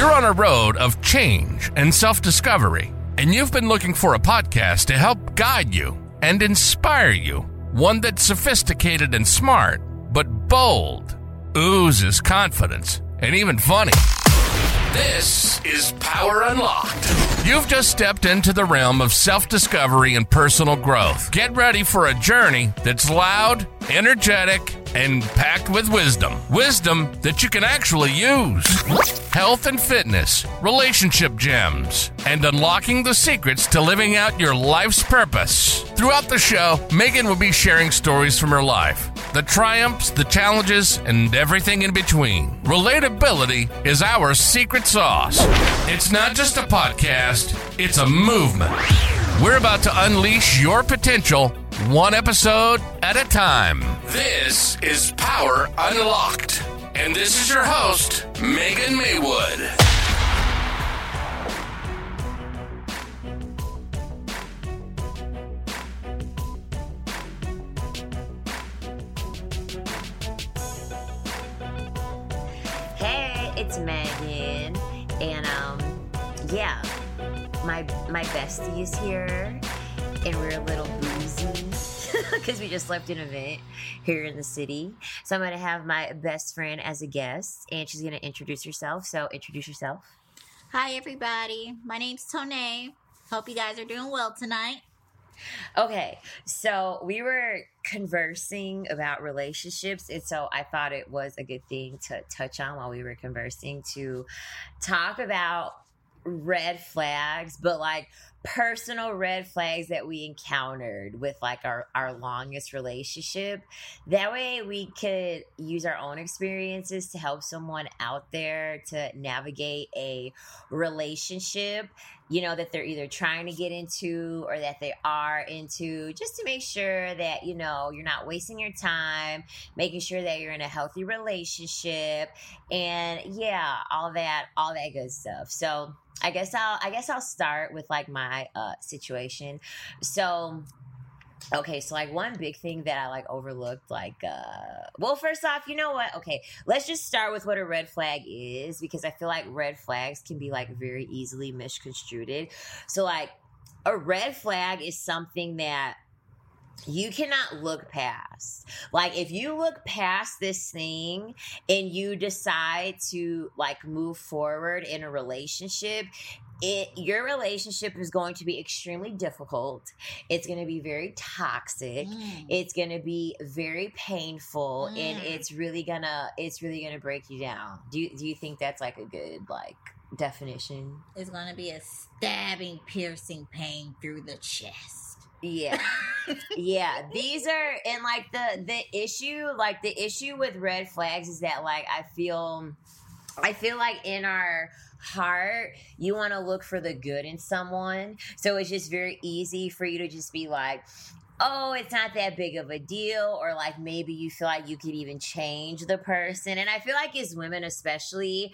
You're on a road of change and self-discovery, and you've been looking for a podcast to help guide you and inspire you. One that's sophisticated and smart, but bold, oozes confidence, and even funny. This is Power Unlocked. You've just stepped into the realm of self-discovery and personal growth. Get ready for a journey that's loud, energetic, and packed with wisdom. Wisdom that you can actually use. Health and fitness, relationship gems, and unlocking the secrets to living out your life's purpose. Throughout the show, Megan will be sharing stories from her life. The triumphs, the challenges, and everything in between. Relatability is our secret sauce. It's not just a podcast, it's a movement. We're about to unleash your potential one episode at a time. This is Power Unlocked. And this is your host, Megan Maywood. Hey, it's Megan. And yeah, my bestie is here. And we're a little boozy because we just left an event here in the city. So I'm going to have my best friend as a guest, and she's going to introduce herself. So introduce yourself. Hi, everybody. My name's Tone. Hope you guys are doing well tonight. Okay, so we were conversing about relationships, and so I thought it was a good thing to touch on while we were conversing, to talk about red flags, but like personal red flags that we encountered with like our longest relationship. That way we could use our own experiences to help someone out there to navigate a relationship, you know, that they're either trying to get into or that they are into, just to make sure that, you know, you're not wasting your time, making sure that you're in a healthy relationship, and yeah, all that good stuff. So I guess I'll start with like my situation. So okay, so like one big thing that I like overlooked, like well, first off, you know what? Okay, let's just start with what a red flag is, because I feel like red flags can be like very easily misconstrued. So like a red flag is something that you cannot look past. Like if you look past this thing and you decide to like move forward in a relationship, your relationship is going to be extremely difficult. It's going to be very toxic. It's going to be very painful, and it's really gonna break you down. Do you think that's like a good like definition? It's going to be a stabbing, piercing pain through the chest. Yeah. Yeah. These are, and like the issue with red flags is that like I feel like in our heart you want to look for the good in someone. So it's just very easy for you to just be like, oh, it's not that big of a deal, or like maybe you feel like you could even change the person. And I feel like as women especially,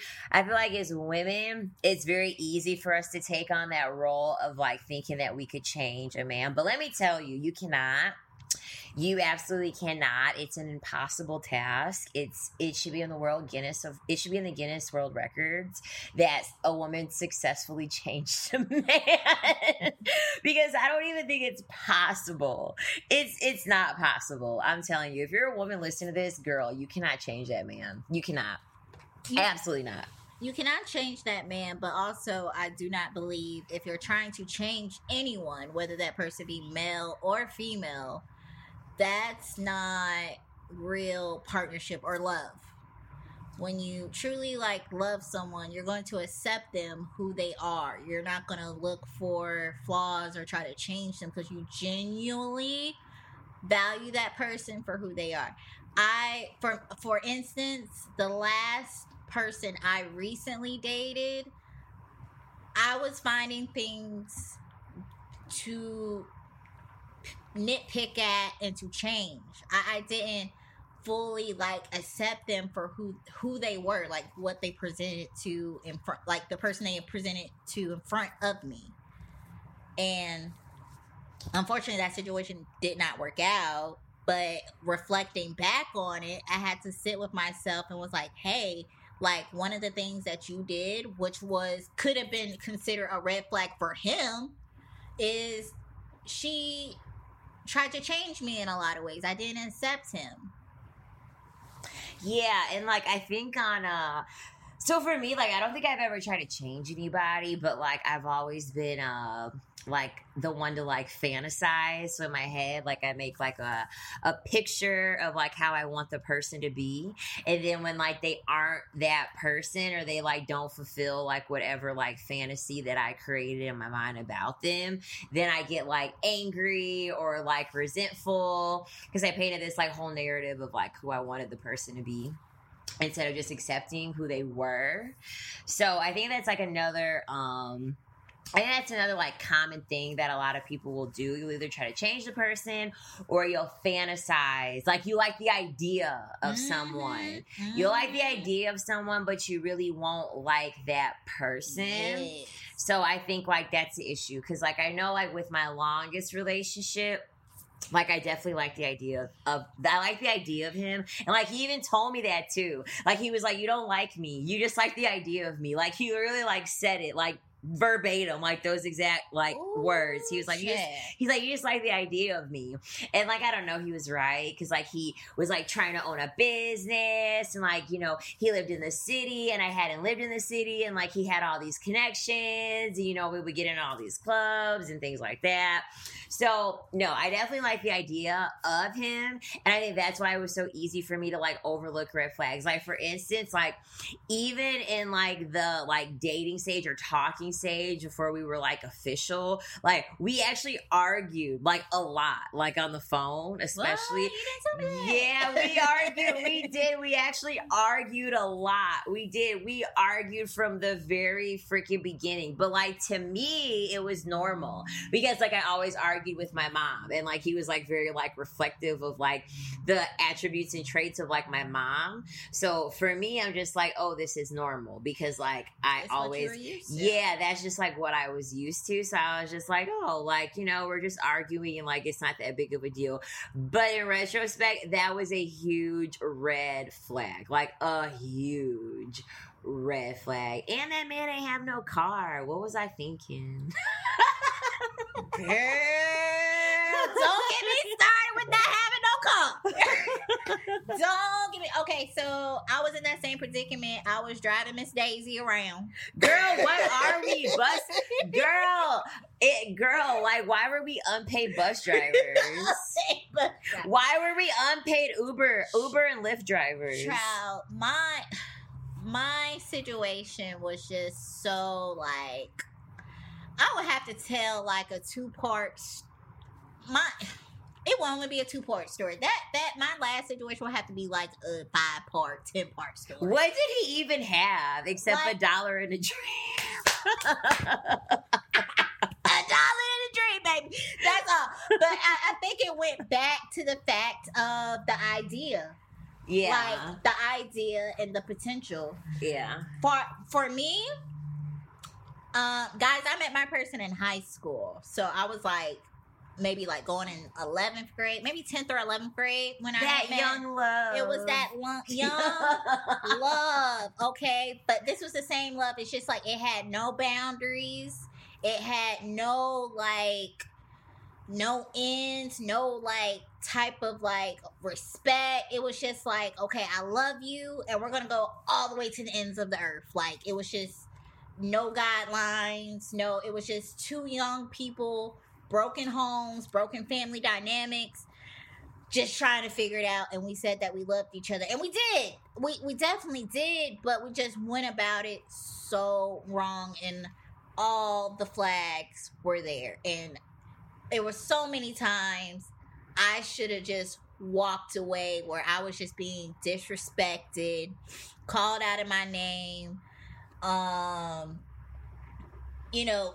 it's very easy for us to take on that role of like thinking that we could change a man. But let me tell you, you cannot. You absolutely cannot. It's an impossible task. It should be in the Guinness World Records that a woman successfully changed a man. Because I don't even think it's possible. It's not possible. I'm telling you, if you're a woman listening to this, girl, you cannot change that man. You cannot. Absolutely not. You cannot change that man, but also I do not believe if you're trying to change anyone, whether that person be male or female, that's not real partnership or love. When you truly like love someone, you're going to accept them who they are. You're not going to look for flaws or try to change them, because you genuinely value that person for who they are. For instance, the last person I recently dated, I was finding things to nitpick at and to change. I didn't fully like accept them for who they were, like what they presented to in front, like the person they presented to in front of me. And unfortunately that situation did not work out. But reflecting back on it, I had to sit with myself and was like, hey, like one of the things that you did, which could have been considered a red flag for him, is she tried to change me in a lot of ways. I didn't accept him. Yeah, and like I think so for me, like I don't think I've ever tried to change anybody, but like I've always been like the one to like fantasize. So in my head, like I make like a picture of like how I want the person to be, and then when like they aren't that person, or they like don't fulfill like whatever like fantasy that I created in my mind about them, then I get like angry or like resentful because I painted this like whole narrative of like who I wanted the person to be, instead of just accepting who they were. So I think that's like another like common thing that a lot of people will do. You'll either try to change the person, or you'll fantasize. Like you like the idea of someone. You'll like the idea of someone, but you really won't like that person. Yes. So I think like that's the issue. Cause like I know like with my longest relationship, like I definitely like the idea of him, and like he even told me that too. Like he was like, "You don't like me, you just like the idea of me." Like he really like said it like verbatim, like those exact like words. He was like, you just like the idea of me. And like I don't know, he was right, because like he was like trying to own a business, and like, you know, he lived in the city and I hadn't lived in the city, and like he had all these connections, and, you know, we would get in all these clubs and things like that. So no, I definitely like the idea of him, and I think that's why it was so easy for me to like overlook red flags. Like for instance, like even in like the like dating stage or talking stage before we were like official, like we actually argued like a lot, like on the phone especially. What? You didn't tell me that. Yeah, we argued. We actually argued a lot. We argued from the very freaking beginning. But like to me it was normal, because like I always argued with my mom, and like he was like very like reflective of like the attributes and traits of like my mom. So for me, I'm just like, oh, this is normal, because like That's always that's just like what I was used to. So I was just like, oh, like, you know, we're just arguing, and like it's not that big of a deal. But in retrospect, that was a huge red flag, like a huge red flag. And that man ain't have no car. What was I thinking? Girl, don't get me started with not having no car. Don't get me. Okay, so I was in that same predicament. I was driving Miss Daisy around. Girl, what are we? Girl, like, why were we unpaid bus drivers? Why were we unpaid Uber and Lyft drivers? Child, my situation was just so like, I would have to tell like a 2-part. It will only be a 2-part story. That my last situation will have to be like a 5-part, 10-part story. What did he even have except like, $1 in a dream? $1 in a dream, baby. That's all. But I think it went back to the fact of the idea. Yeah. Like the idea and the potential. Yeah. For me, guys, I met my person in high school. So I was like, maybe like going in 11th grade, maybe 10th or 11th grade when that I met. Young love. It was that young love, okay? But this was the same love. It's just like it had no boundaries. It had no like, no ends, no like type of like respect. It was just like, okay, I love you, and we're gonna go all the way to the ends of the earth. Like it was just no guidelines. No, it was just two young people, broken homes, broken family dynamics, just trying to figure it out. And we said that we loved each other, and we did. We definitely did, but we just went about it so wrong, and all the flags were there. And there were so many times I should have just walked away, where I was just being disrespected, called out of my name, you know,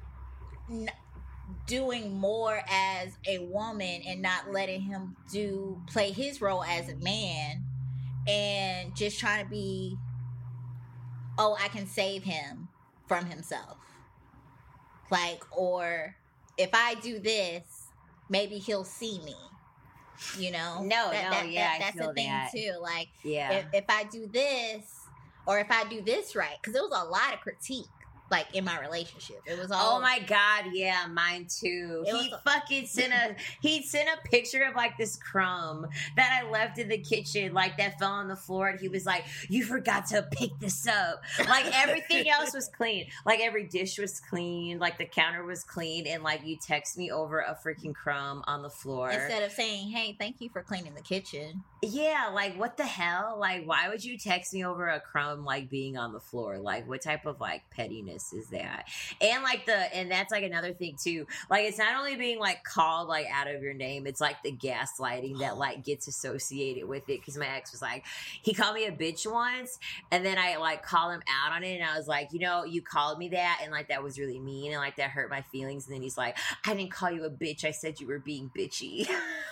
doing more as a woman and not letting him play his role as a man, and just trying to be, oh, I can save him from himself. Like, or if I do this, maybe he'll see me. You know? I that's feel the thing that too. Like, yeah. if I do this, or if I do this right, because it was a lot of critique. Like in my relationship, it was all. Oh my god, yeah, mine too. He'd sent a picture of like this crumb that I left in the kitchen, like that fell on the floor, and he was like, "You forgot to pick this up." Like everything else was clean, like every dish was clean, like the counter was clean, and like you text me over a freaking crumb on the floor instead of saying, "Hey, thank you for cleaning the kitchen." Yeah, like what the hell? Like, why would you text me over a crumb like being on the floor? Like, what type of like pettiness is that? And like and that's like another thing too. Like, it's not only being like called like out of your name, it's like the gaslighting that like gets associated with it. Because my ex was like, he called me a bitch once, and then I like called him out on it, and I was like, you know, you called me that, and like that was really mean, and like that hurt my feelings. And then he's like, I didn't call you a bitch. I said you were being bitchy.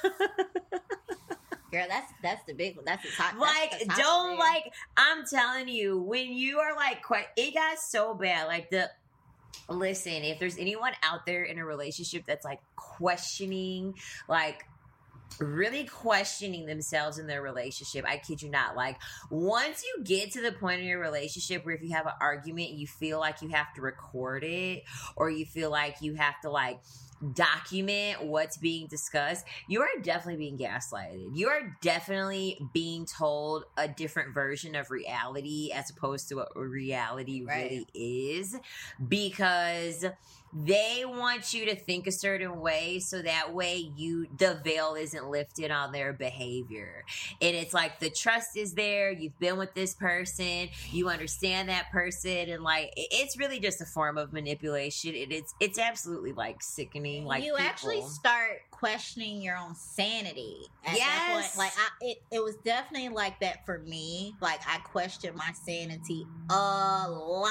Girl, that's the big one. That's the top. Like, the top don't like. I'm telling you, when you are like, it got so bad. Like listen, if there's anyone out there in a relationship that's like questioning, like really questioning themselves in their relationship, I kid you not. Like, once you get to the point in your relationship where if you have an argument, you feel like you have to record it, or you feel like you have to like document what's being discussed, you are definitely being gaslighted. You are definitely being told a different version of reality as opposed to what reality really is, because they want you to think a certain way so that way the veil isn't lifted on their behavior. And it's like the trust is there, you've been with this person, you understand that person, and like it's really just a form of manipulation. It's absolutely like sickening. Like, you actually start questioning your own sanity at that point. Like it was definitely like that for me. Like, I questioned my sanity a lot.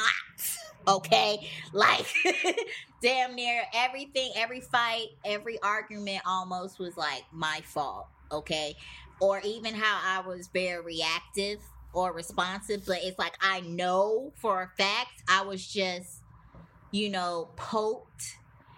Okay, like damn near everything, every fight, every argument almost was like my fault. Okay, or even how I was very reactive or responsive, but it's like I know for a fact I was just, you know, poked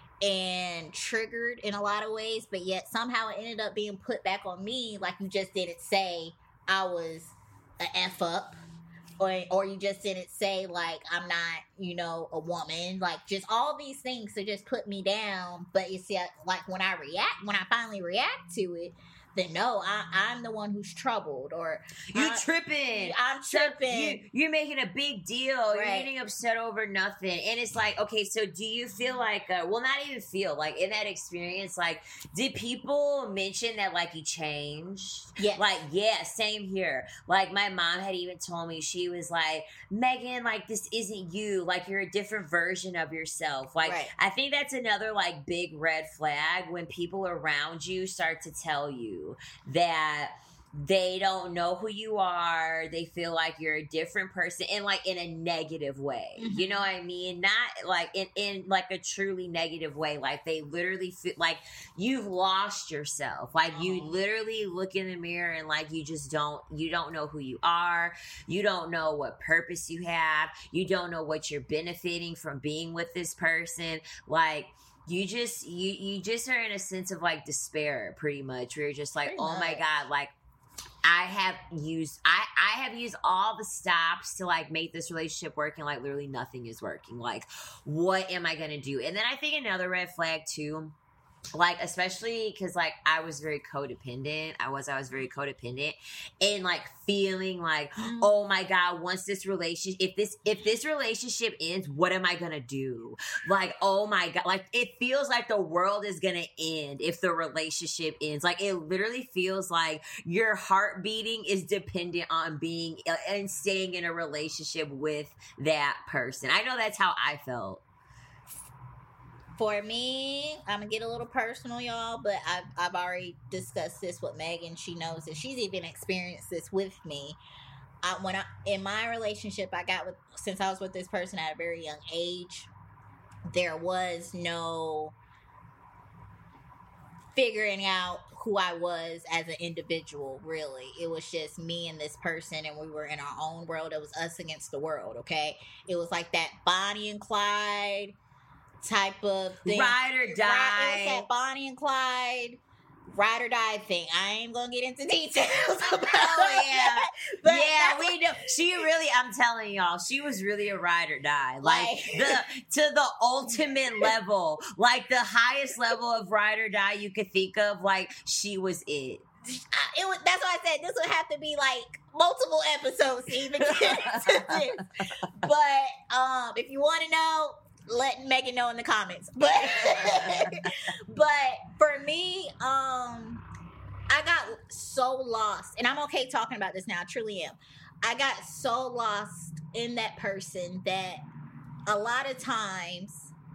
and triggered in a lot of ways, but yet somehow it ended up being put back on me. Like, you just didn't say I was an F up. Or you just didn't say, like, I'm not, you know, a woman. Like, just all these things to just put me down. But you see, like, when I finally react to it, then no, I'm the one who's troubled. Or you tripping. I'm tripping. You're making a big deal. Right. You're getting upset over nothing. And it's like, okay, so do you feel like, well, not even feel, like, in that experience, like, did people mention that, like, you changed? Yeah. Like, yeah, same here. Like, my mom had even told me, she was like, Megan, like, this isn't you. Like, you're a different version of yourself. Like, right. I think that's another, like, big red flag when people around you start to tell you that they don't know who you are. They feel like you're a different person, and like in a negative way. Mm-hmm. You know what I mean? Not like in like a truly negative way. Like, they literally feel like you've lost yourself. Like, you literally look in the mirror and like you don't know who you are. You don't know what purpose you have. You don't know what you're benefiting from being with this person. Like, you just are in a sense of like despair, pretty much, where you're just like, oh my God, like, I have used all the stops to like make this relationship work, and like literally nothing is working. Like, what am I gonna do? And then I think another red flag too, like, especially because like I was very codependent. I was very codependent, and like feeling like, oh my God, once this relationship, if this relationship ends, what am I gonna do? Like, oh my God, like it feels like the world is gonna end if the relationship ends. Like, it literally feels like your heart beating is dependent on being and staying in a relationship with that person. I know that's how I felt. For me, I'm gonna get a little personal, y'all, but I've already discussed this with Megan. She knows that she's even experienced this with me. In my relationship, since I was with this person at a very young age, there was no figuring out who I was as an individual, really. It was just me and this person, and we were in our own world. It was us against the world, okay? It was like that Bonnie and Clyde type of thing. Ride or die. It was that Bonnie and Clyde ride or die thing. I ain't gonna get into details about yeah. but yeah, we know. She really, I'm telling y'all, she was really a ride or die. Like to the ultimate level, like the highest level of ride or die you could think of, like she was it. That's why I said this would have to be like multiple episodes to even get into this. But if you want to know, let Megan know in the comments. But for me, I got so lost, and I'm okay talking about this now. I truly am. I got so lost in that person that a lot of times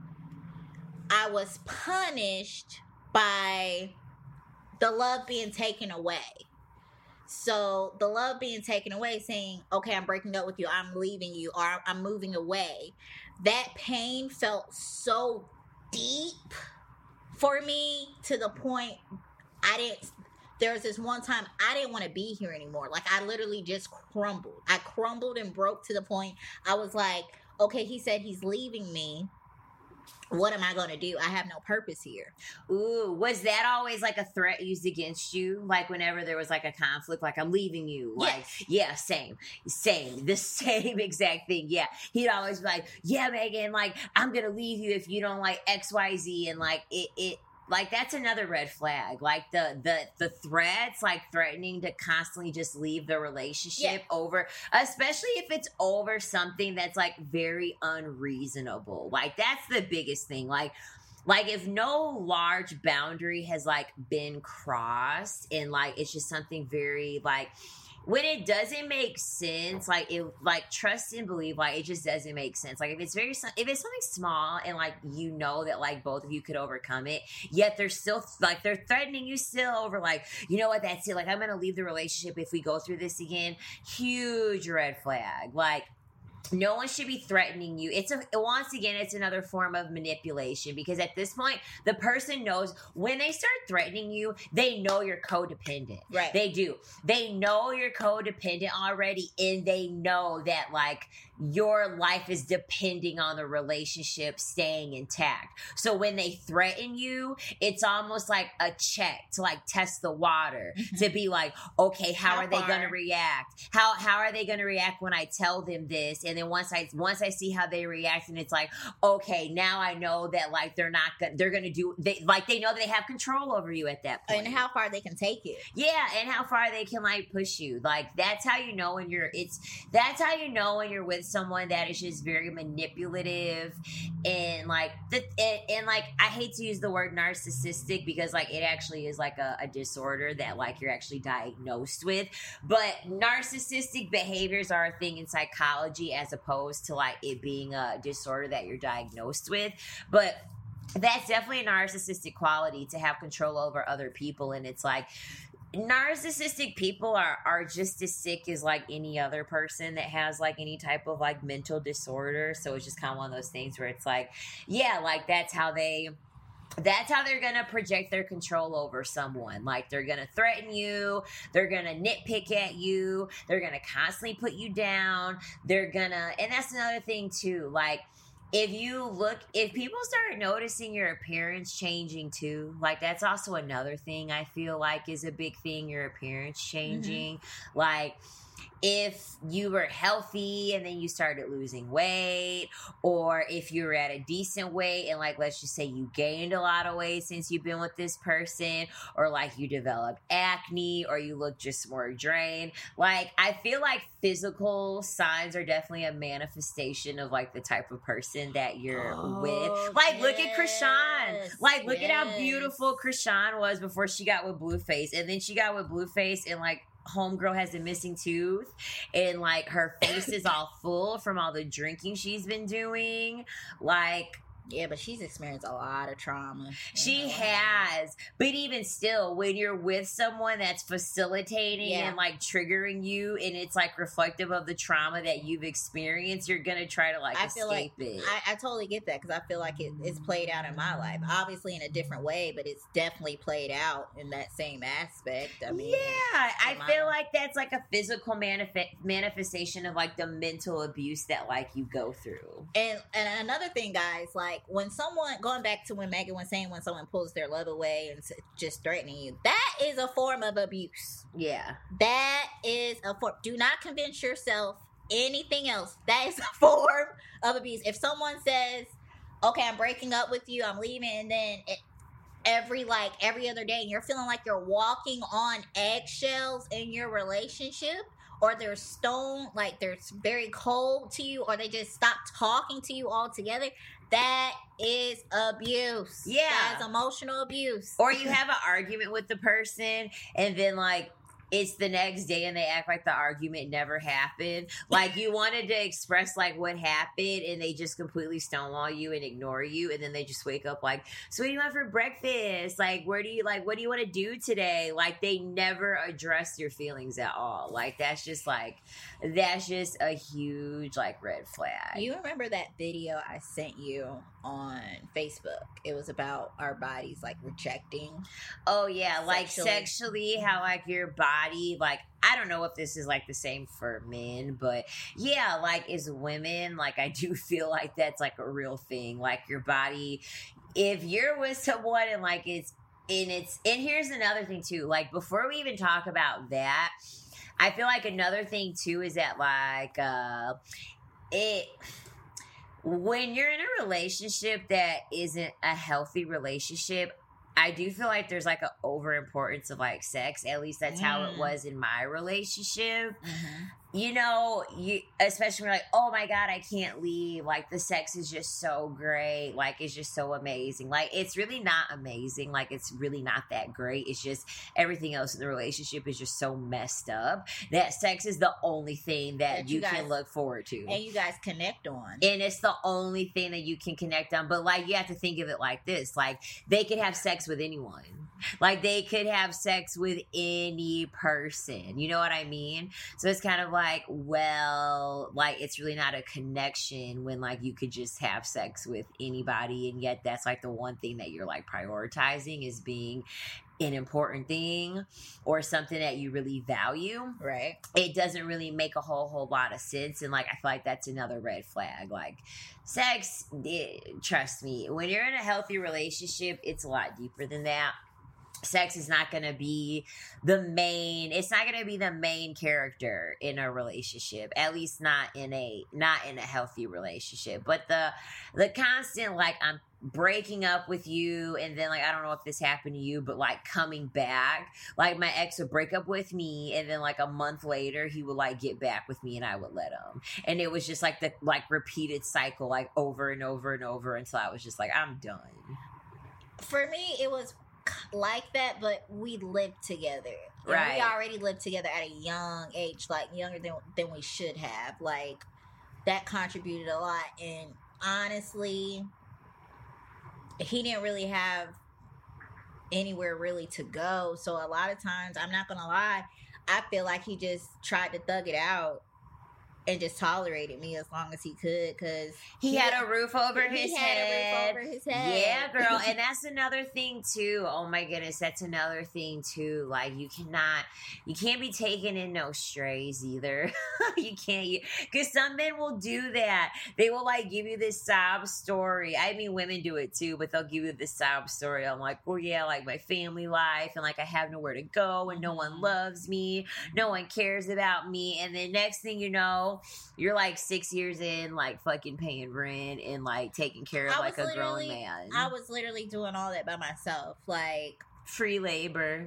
I was punished by the love being taken away. So the love being taken away, saying, okay, I'm breaking up with you, I'm leaving you, or I'm moving away. That pain felt so deep for me to the point there was this one time I didn't want to be here anymore. Like I literally just crumbled. I crumbled and broke to the point I was like, okay, he said he's leaving me. What am I going to do? I have no purpose here. Ooh, was that always like a threat used against you? Like whenever there was like a conflict, like I'm leaving you. Like, yeah, same. The same exact thing. Yeah. He'd always be like, yeah, Megan, like I'm going to leave you if you don't like X, Y, Z. And like it like that's another red flag. Like the threats, like threatening to constantly just leave the relationship over, especially if it's over something that's like very unreasonable. Like that's the biggest thing. Like if no large boundary has like been crossed and like it's just something very like when it doesn't make sense, like it, like trust and believe, like it just doesn't make sense. Like if it's something small and like you know that like both of you could overcome it, yet they're still like they're threatening you still over like, you know what, that's it. Like I'm gonna leave the relationship if we go through this again. Huge red flag. Like no one should be threatening you. Once again, it's another form of manipulation because at this point, the person knows when they start threatening you, they know you're codependent. Right. They do. They know you're codependent already, and they know that like your life is depending on the relationship staying intact. So when they threaten you, it's almost like a check to like test the water to be like, okay, how are they going to react? How are they going to react when I tell them this? And then once I see how they react, and it's like, okay, now I know that like they're going to do, they know that they have control over you at that point. And how far they can take you. Yeah, and how far they can like push you. Like that's how you know when you're with someone that is just very manipulative and like and like I hate to use the word narcissistic because like it actually is like a disorder that like you're actually diagnosed with, but narcissistic behaviors are a thing in psychology as opposed to like it being a disorder that you're diagnosed with. But that's definitely a narcissistic quality, to have control over other people. And it's like narcissistic people are just as sick as like any other person that has like any type of like mental disorder. So it's just kind of one of those things where it's like, yeah, like that's how they're going to project their control over someone. Like they're going to threaten you. They're going to nitpick at you. They're going to constantly put you down. And that's another thing too. Like, if people start noticing your appearance changing too, like that's also another thing I feel like is a big thing, your appearance changing. Mm-hmm. Like if you were healthy and then you started losing weight, or if you were at a decent weight and like, let's just say you gained a lot of weight since you've been with this person, or like you developed acne, or you look just more drained. Like, I feel like physical signs are definitely a manifestation of like the type of person that you're with. Like, look at Krishan. Like, look at how beautiful Krishan was before she got with Blueface. And then she got with Blueface and like, homegirl has a missing tooth and like her face is all full from all the drinking she's been doing. Like, yeah, but she's experienced a lot of trauma. She has. But even still, when you're with someone that's facilitating and like triggering you, and it's like reflective of the trauma that you've experienced, you're going to try to like escape it. I totally get that, because I feel like it's played out in my life. Obviously in a different way, but it's definitely played out in that same aspect. I mean, yeah, I feel like that's like a physical manifestation of like the mental abuse that like you go through. And another thing, guys, like, like when someone, going back to when Megan was saying, when someone pulls their love away and just threatening you, that is a form of abuse. Yeah. That is a form. Do not convince yourself anything else. That is a form of abuse. If someone says, okay, I'm breaking up with you, I'm leaving, and then every other day, and you're feeling like you're walking on eggshells in your relationship, or they're they're very cold to you, or they just stop talking to you altogether, that is abuse. Yeah. That's emotional abuse. Or you have an argument with the person, and then like it's the next day and they act like the argument never happened. Like you wanted to express like what happened, and they just completely stonewall you and ignore you, and then they just wake up like, so what do you want for breakfast? Like what do you want to do today? Like they never address your feelings at all. Like that's just a huge like red flag. You remember that video I sent you on Facebook? It was about our bodies like rejecting. Oh yeah, like sexually, how like your body, like I don't know if this is like the same for men, but yeah, like as women, like I do feel like that's like a real thing. Like your body, if you're with someone and like and here's another thing too, like before we even talk about that, I feel like another thing too is that like when you're in a relationship that isn't a healthy relationship, I do feel like there's like an overimportance of like sex. At least that's how it was in my relationship. Mm-hmm. You know, especially when you're like, oh my God, I can't leave. Like the sex is just so great. Like it's just so amazing. Like it's really not amazing. Like it's really not that great. It's just everything else in the relationship is just so messed up that sex is the only thing that you can look forward to. And you guys connect on. And it's the only thing that you can connect on. But like you have to think of it like this. Like they could have sex with anyone. Like they could have sex with any person. You know what I mean? So it's kind of like, well, like it's really not a connection when like you could just have sex with anybody, and yet that's like the one thing that you're like prioritizing is being an important thing or something that you really value. Right. It doesn't really make a whole lot of sense. And like I feel like that's another red flag. Like sex, trust me, when you're in a healthy relationship, it's a lot deeper than that. Sex is not going to be the main character in a relationship, at least not in a healthy relationship. But the constant, like, I'm breaking up with you, and then like I don't know if this happened to you, but like coming back, like my ex would break up with me, and then like a month later he would like get back with me, and I would let him, and it was just like the like repeated cycle, like over and over and over, until I was just like, I'm done. For me, it was like that, but we lived together. Right. We already lived together at a young age, like younger than we should have. Like that contributed a lot, and honestly, he didn't really have anywhere really to go. So a lot of times, I'm not gonna lie, I feel like he just tried to thug it out and just tolerated me as long as he could, because he had a roof over his head. A roof over his head. Yeah, girl. And that's another thing too. Oh my goodness, that's another thing too. Like you can't be taking in no strays either. You can't, because some men will do that. They will like give you this sob story. I mean, women do it too, but they'll give you this sob story. I'm like, well, yeah, like my family life, and like I have nowhere to go, and no one loves me, no one cares about me, and then next thing you know, you're like 6 years in, like fucking paying rent and like taking care of like a grown man. I was literally doing all that by myself, like free labor.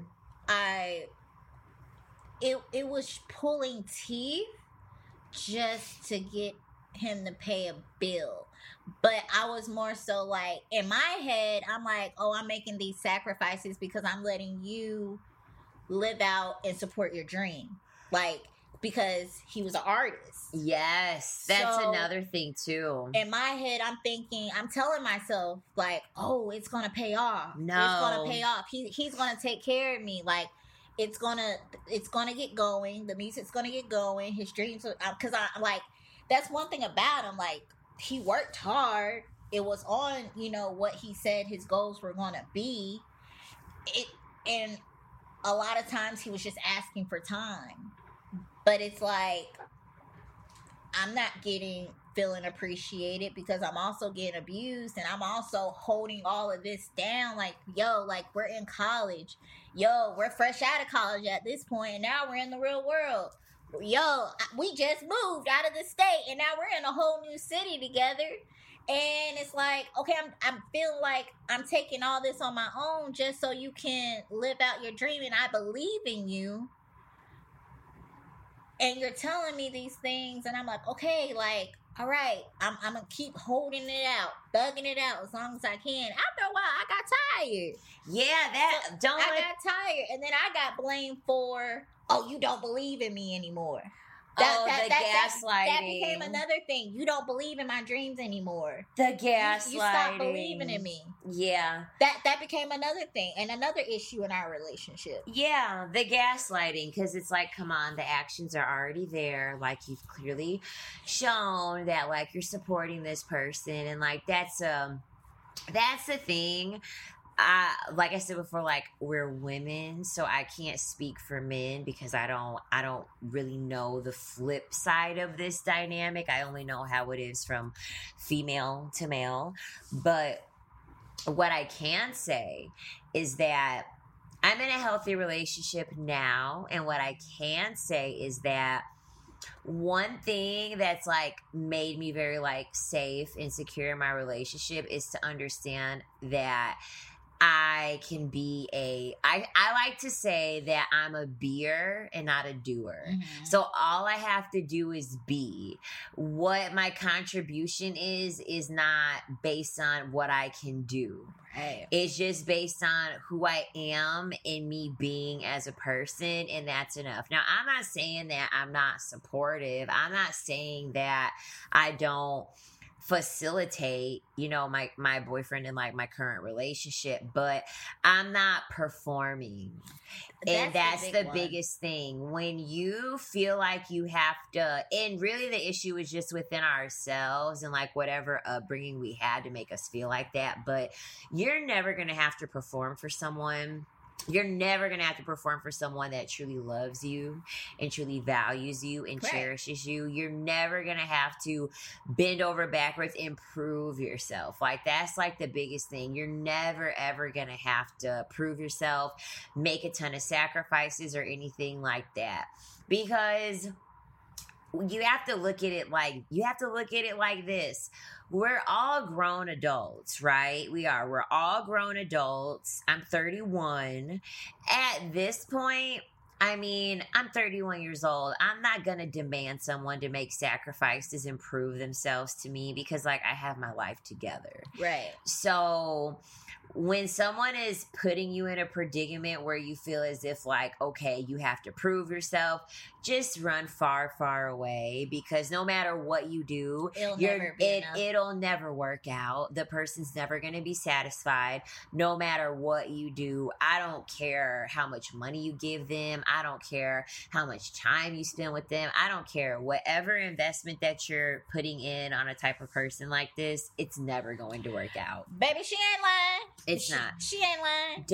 It was pulling teeth just to get him to pay a bill. But I was more so like, in my head, I'm like, oh, I'm making these sacrifices because I'm letting you live out and support your dream. Like, because he was an artist. Yes, that's another thing too. In my head, I'm telling myself like, oh, it's gonna pay off. No, it's gonna pay off. He's gonna take care of me. Like it's gonna get going. The music's gonna get going. His dreams, because I'm like, that's one thing about him. Like he worked hard. It was on, what he said his goals were gonna be. And a lot of times he was just asking for time. But it's like, I'm not feeling appreciated because I'm also getting abused, and I'm also holding all of this down. Like, yo, like, we're in college. Yo, we're fresh out of college at this point, and now we're in the real world. Yo, we just moved out of the state, and now we're in a whole new city together. And it's like, okay, I'm feeling like I'm taking all this on my own just so you can live out your dream, and I believe in you. And you're telling me these things, and I'm like, okay, like, all right, I'm gonna keep holding it out, thugging it out as long as I can. After a while, I got tired. Yeah, got tired, and then I got blamed for, oh, you don't believe in me anymore. Gaslighting. That became another thing. You don't believe in my dreams anymore. The gaslighting. You stopped believing in me. Yeah. That became another thing and another issue in our relationship. Yeah, the gaslighting, because it's like, come on, the actions are already there. Like, you've clearly shown that, like, you're supporting this person, and like that's the thing. Like I said before, like, we're women, so I can't speak for men because I don't really know the flip side of this dynamic. I only know how it is from female to male. But what I can say is that I'm in a healthy relationship now, and what I can say is that one thing that's like made me very like safe and secure in my relationship is to understand that I can be I like to say that I'm a beer and not a doer. Mm-hmm. So all I have to do is be. What my contribution is not based on what I can do. Right. It's just based on who I am and me being as a person, and that's enough. Now, I'm not saying that I'm not supportive. I'm not saying that I don't facilitate, you know, my boyfriend in like my current relationship, but I'm not performing. And that's the biggest thing. When you feel like you have to, and really the issue is just within ourselves and like whatever upbringing we had to make us feel like that, but you're never going to have to perform for someone. You're never going to have to perform for someone that truly loves you and truly values you and cherishes you. You're never going to have to bend over backwards and prove yourself. Like, that's like the biggest thing. You're never, ever going to have to prove yourself, make a ton of sacrifices or anything like that. Because you have to look at it like this. We're all grown adults, right? We're all grown adults. I'm 31. At this point, I mean, I'm 31 years old. I'm not going to demand someone to make sacrifices and prove themselves to me because, like, I have my life together. Right. So when someone is putting you in a predicament where you feel as if, like, okay, you have to prove yourself, just run far, far away, because no matter what you do, it'll never work out. The person's never going to be satisfied no matter what you do. I don't care how much money you give them. I don't care how much time you spend with them. I don't care. Whatever investment that you're putting in on a type of person like this, it's never going to work out. Baby, she ain't lying. It's not. She ain't lying.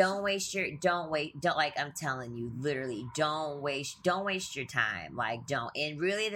Don't like, I'm telling you, literally, don't waste your time. Like, don't. And really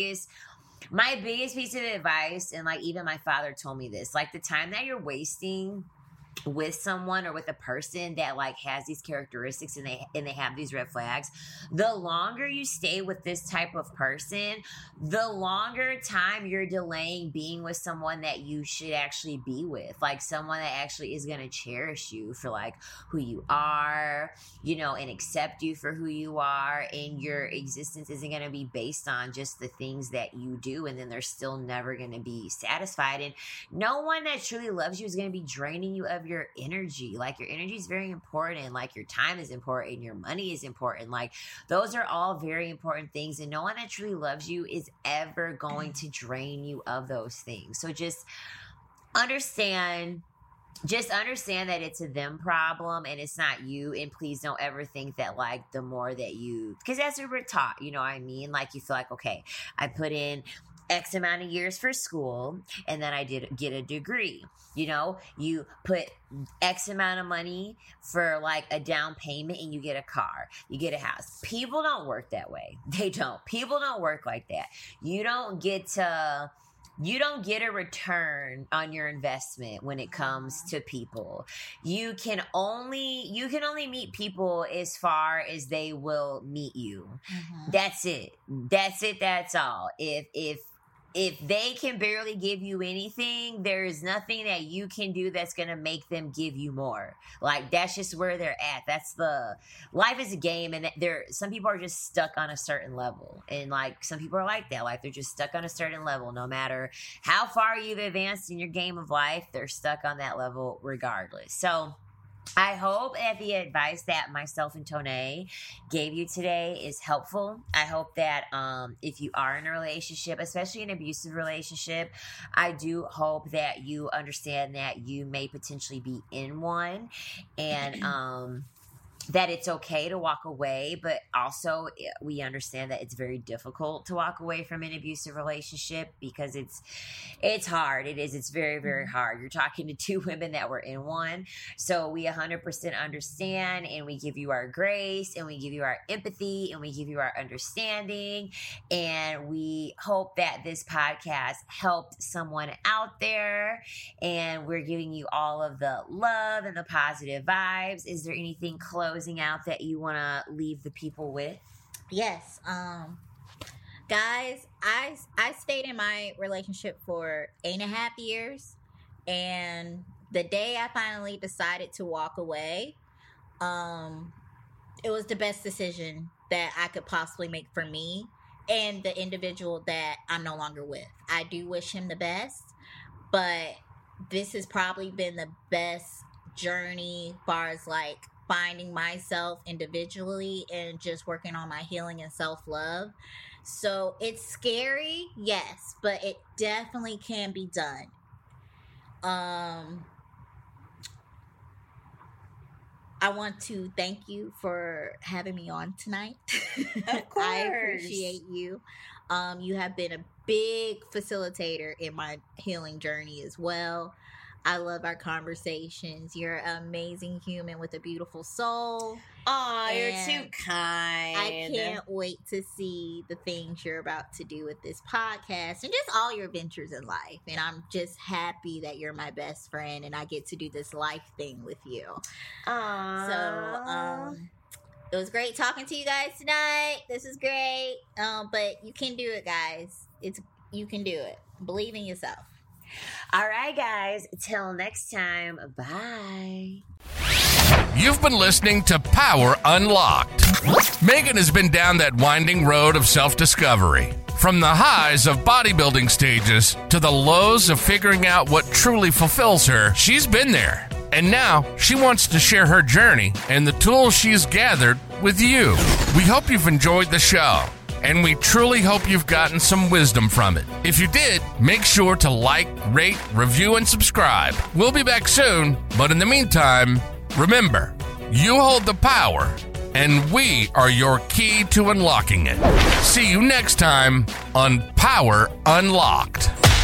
my biggest piece of advice, and like even my father told me this, like, the time that you're wasting with someone or with a person that like has these characteristics and they have these red flags, the longer you stay with this type of person, the longer time you're delaying being with someone that you should actually be with, like someone that actually is going to cherish you for like who you are, you know, and accept you for who you are, and your existence isn't going to be based on just the things that you do, and then they're still never going to be satisfied. And no one that truly loves you is going to be draining you of your energy. Like, your energy is very important. Like, your time is important. Your money is important. Like, those are all very important things. And no one that truly loves you is ever going to drain you of those things. So just understand that it's a them problem and it's not you. And please don't ever think that, like, the more that you, because that's what we're taught, you know what I mean? Like, you feel like, okay, I put in X amount of years for school, and then I did get a degree. You know, you put X amount of money for like a down payment and you get a car, you get a house. People don't work that way. They don't. People don't work like that. You don't get a return on your investment when it comes to people. You can only meet people as far as they will meet you. Mm-hmm. That's it. That's all. If they can barely give you anything, there is nothing that you can do that's going to make them give you more. Like, that's just where they're at. Life is a game, and some people are just stuck on a certain level. And like, some people are like that. Like, they're just stuck on a certain level. No matter how far you've advanced in your game of life, they're stuck on that level regardless. So I hope that the advice that myself and Tone gave you today is helpful. I hope that if you are in a relationship, especially an abusive relationship, I do hope that you understand that you may potentially be in one, and that it's okay to walk away, but also we understand that it's very difficult to walk away from an abusive relationship because it's hard. It is. It's very, very hard. You're talking to two women that were in one. So we 100% understand, and we give you our grace, and we give you our empathy, and we give you our understanding. And we hope that this podcast helped someone out there, and we're giving you all of the love and the positive vibes. Is there anything closing out that you want to leave the people with? Yes. Guys, I stayed in my relationship for 8.5 years, and the day I finally decided to walk away, it was the best decision that I could possibly make for me and the individual that I'm no longer with. I do wish him the best, but this has probably been the best journey as far as like finding myself individually and just working on my healing and self-love. So it's scary, yes, but it definitely can be done. I want to thank you for having me on tonight. Of course. I appreciate you. You have been a big facilitator in my healing journey as well. I love our conversations. You're an amazing human with a beautiful soul. Oh, you're too kind. I can't wait to see the things you're about to do with this podcast and just all your ventures in life. And I'm just happy that you're my best friend and I get to do this life thing with you. Aww. So, it was great talking to you guys tonight. This is great. But you can do it, guys. You can do it. Believe in yourself. All right, guys. Till next time. Bye. You've been listening to Power Unlocked. Megan has been down that winding road of self-discovery. From the highs of bodybuilding stages to the lows of figuring out what truly fulfills her, she's been there. And now she wants to share her journey and the tools she's gathered with you. We hope you've enjoyed the show. And we truly hope you've gotten some wisdom from it. If you did, make sure to like, rate, review, and subscribe. We'll be back soon, but in the meantime, remember, you hold the power, and we are your key to unlocking it. See you next time on Power Unlocked.